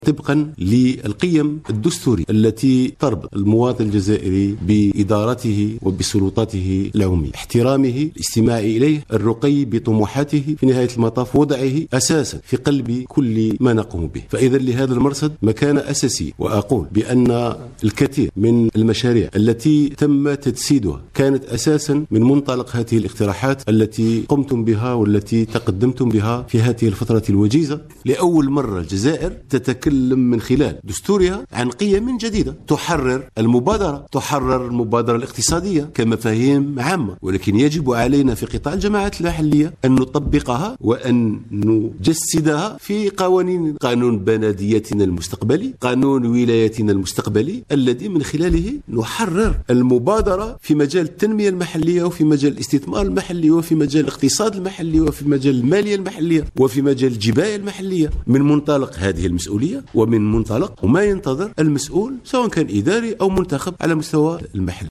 طبقا للقيم الدستورية التي تربط المواطن الجزائري بإدارته وبسلطاته العمومية، احترامه، الاستماع إليه، الرقي بطموحاته، في نهاية المطاف وضعه أساسا في قلب كل ما نقوم به. فإذا لهذا المرصد مكانة أساسية، وأقول بأن الكثير من المشاريع التي تم تجسيدها كانت أساسا من منطلق هذه الاقتراحات التي قمتم بها والتي تقدمتم بها في هذه الفترة الوجيزة. لأول مرة الجزائر تتكلم من خلال دستورها عن قيم جديدة تحرر المبادرة الاقتصادية كمفاهيم عامة، ولكن يجب علينا في قطاع الجماعات المحلية أن نطبقها وأن نجسدها في قانون بلديتنا المستقبلي، قانون ولايتنا المستقبلي، الذي من خلاله نحرر المبادرة في مجال التنمية المحلية وفي مجال الاستثمار المحلي وفي مجال الاقتصاد المحلي وفي مجال المالية المحلية وفي مجال الجباية المحلية، من منطلق هذه المسؤولية ومن منطلق وما ينتظر المسؤول سواء كان إداري أو منتخب على مستوى المحل.